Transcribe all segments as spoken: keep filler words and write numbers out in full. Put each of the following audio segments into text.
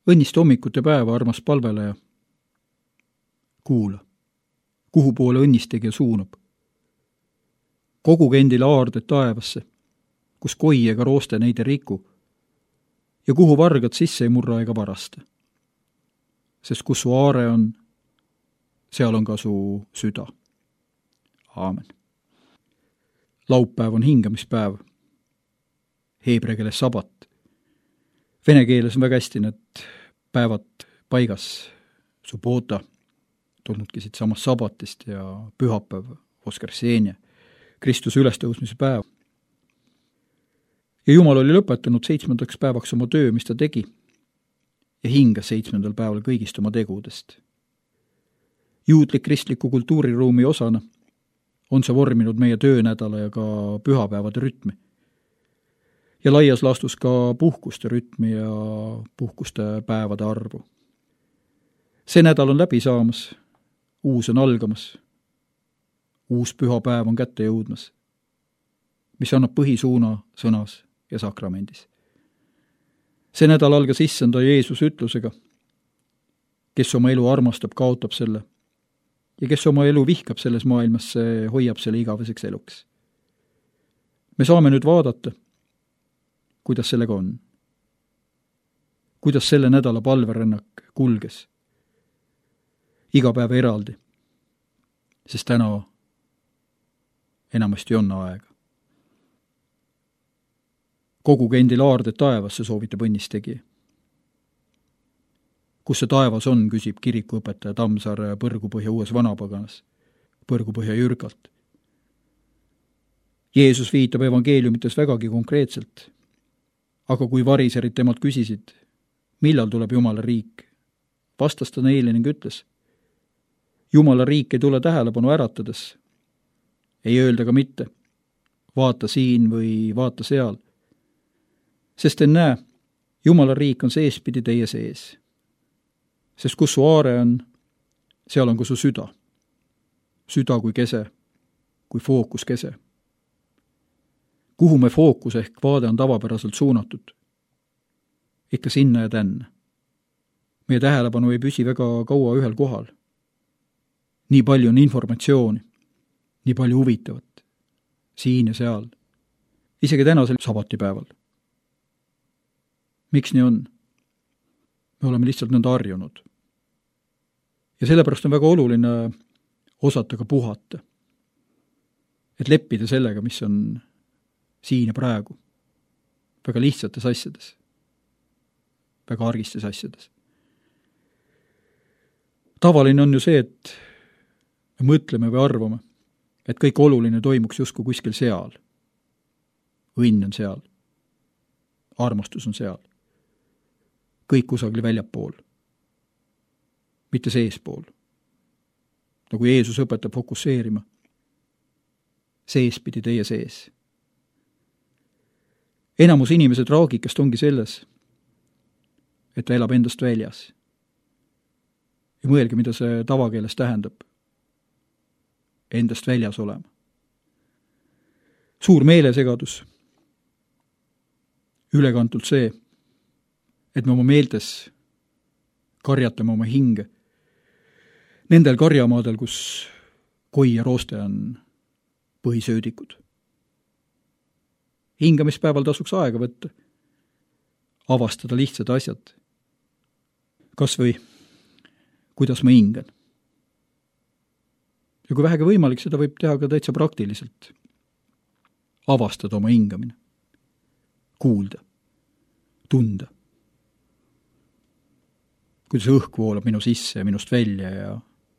Õnnist hommikut ja päeva, armas palveleja. Kuula, kuhu poole õnnistegija suunab. Koguge endile aarded taevasse, kus koi ega rooste neid ei riku ja kuhu vargad sisse ei murra ega varasta. Sest kus su aare on, seal on ka su süda. Aamen. Laupäev on hingamispäev. Heebrea keeles sabat. Vene keeles on väga hästi need päevad paigas. Subota, tulnudki siit samast sabatist ja pühapäev, Voskressenje, Kristuse ülestõusmise päev. Ja Jumal oli lõpetanud seitsmendaks päevaks oma töö, mis ta tegi, ja hingas seitsmendal päeval kõigist oma tegudest. Juudlik kristliku kultuuriruumi osana on see vorminud meie töönädala ja ka pühapäevade rütmi. Ja laias laastus ka puhkuste rütmi ja puhkuste päevade arvu. See nädal on läbi saamas, uus on algamas, uus pühapäev on kätte jõudmas, mis annab põhisuuna sõnas ja sakramendis. See nädal algas issanda Jeesus ütlusega, kes oma elu armastab, kaotab selle, ja kes oma elu vihkab selles maailmas, see hoiab selle igaveseks eluks. Me saame nüüd vaadata, kuidas sellega on. Kuidas selle nädala palverännak kulges. Iga päev eraldi, sest täna enamasti on aega. Koguge endile aarded taevasse, soovitab õnnistegija. Kus see taevas on, küsib kirikuõpetaja Tammsaare Põrgupõhja uues vanapaganas, Põrgupõhja Jürgalt. Jeesus viitab evangeeliumites vägagi konkreetselt, aga kui variserid temalt küsisid, millal tuleb Jumala riik, vastas ta neile ning ütles, Jumala riik ei tule tähelepanu äratades, ei öelda ka mitte, vaata siin või vaata seal, sest en näe, Jumala riik on seespidi teie sees. Sest kus su aare on, seal on ka su süda. Süda kui kese, kui fookus kese. Kuhu me fookus ehk vaade on tavapäraselt suunatud? Ikka sinna ja tänne. Meie tähelepanu ei püsi väga kaua ühel kohal. Nii palju on informatsiooni, nii palju huvitavat, siin ja seal, isegi tänasel sabatipäeval. Miks nii on? Me oleme lihtsalt nõnda harjunud. Ja sellepärast on väga oluline osata ka puhata. Et leppida sellega, mis on siin ja praegu. Väga lihtsates asjades. Väga argistes asjades. Tavaline on ju see, et me mõtleme või arvame, et kõik oluline toimuks justkui kuskil seal. Õnn on seal. Armastus on seal. Kõik kusagil väljapool, mitte seespool. Nagu Jeesus õpetab fokusseerima, seespidi teie sees. Enamus inimese traagikast ongi selles, et ta elab endast väljas. Ja mõelge, mida see tavakeeles tähendab. Endast väljas olema. Suur meelesegadus. Ülekantult see, et me oma meeltes karjatame oma hinge. Nendel karjamaadel, kus koi ja rooste on põhisöödikud. Hingamispäeval tasuks aega võtta. Avastada lihtsad asjad. Kas või, kuidas ma hingan. Ja kui vähegi võimalik, seda võib teha ka täitsa praktiliselt. Avastada oma hingamine. Kuulda. Tunda. Kuidas õhk voolab minu sisse ja minust välja ja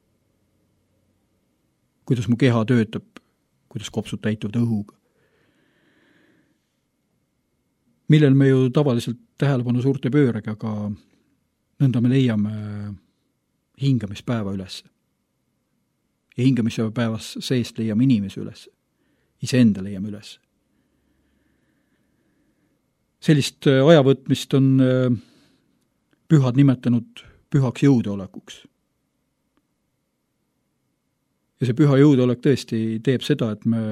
kuidas mu keha töötab, kuidas kopsud täituvad õhuga. Millel me ju tavaliselt tähelepanu suurt ei pööragi, aga nõnda me leiame hingamispäeva üles. Ja hingamispäevas seest leiame inimese üles. Iseenda leiame üles. Sellist ajavõtmist on pühad nimetanud pühaks jõudeolekuks. Ja see püha jõudeolek tõesti teeb seda, et me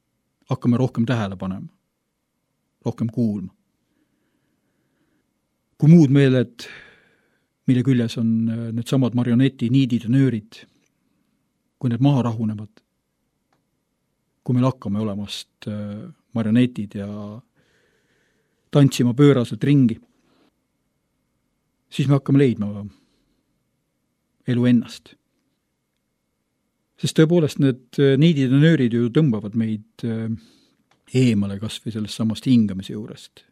hakkame rohkem tähele panema, rohkem kuulma. kui muud meeled, mille küljes on need samad marioneti niidid ja nöörid, kui need maha rahunevad, kui meil hakkame olemast marionetid ja tantsima pööraselt ringi, siis me hakkame leidma elu ennast. Sest tõepoolest need niidid ja nöörid ju tõmbavad meid eemale kas või sellest samast hingamise juurest.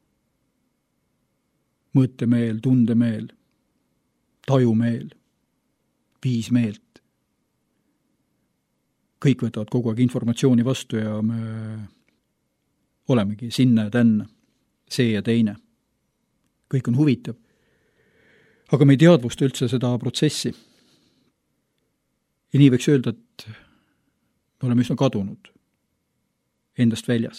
Mõõtemeel, tundemeel, tajumeel, viis meelt. Kõik võtavad kogu aeg informatsiooni vastu ja me olemegi sinna ja tänna, see ja teine. Kõik on huvitav. Aga me ei teadvusta üldse seda protsessi. Ja nii võiks öelda, et me oleme üsna kadunud endast väljas.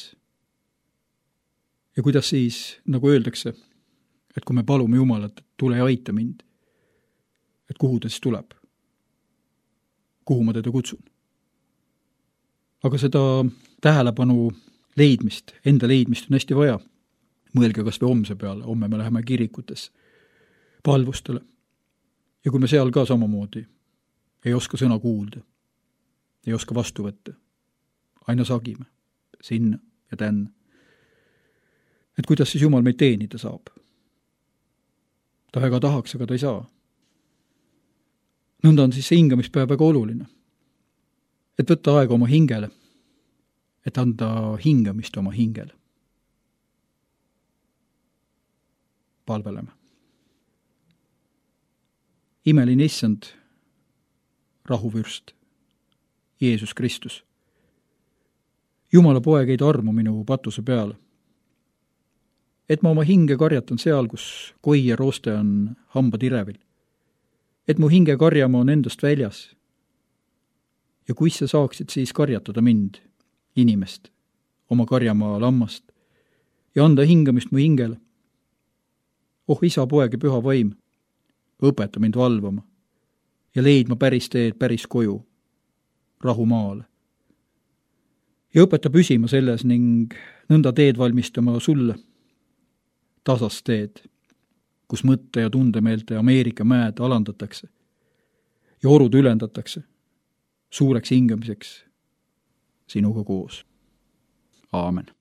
Ja kuidas siis, nagu öeldakse, et kui me palume Jumalat, et tule ja aita mind, et kuhu ta siis tuleb? Kuhu ma teda kutsun? Aga seda tähelepanu leidmist, enda leidmist on hästi vaja. Mõelge kas või homse peale, homme me läheme kirikutes palvustele. Ja kui me seal ka samamoodi ei oska sõna kuulda, ei oska vastu võtta, aina sagime sinna ja tänna. Et kuidas siis Jumal meid teenida saab? Ta väga tahaks, aga ta ei saa. Nõnda on siis see hingamispäev väga oluline. Et võtta aega oma hingele, et anda hingamist oma hingele. Palveleme. Imeline issand, rahuvürst, Jeesus Kristus. Jumala poeg ei armu minu patuse peale. Et ma oma hinge karjatan seal, kus koi ja rooste on hambad irevil. Et mu hinge karjama on endast väljas. Ja kui sa saaksid siis karjatada mind, inimest, oma karjamaa lammast, ja anda hingamist mu hingele. Oh isa, poeg ja püha vaim, õpeta mind valvama ja leidma päris teed päris koju, rahumaale. Ja õpeta püsima selles ning nõnda teed valmistama sulle, tasast teed, kus mõtte ja tundemeelte Ameerika mäed alandatakse ja orud ülendatakse suureks hingamiseks sinuga koos. Aamen.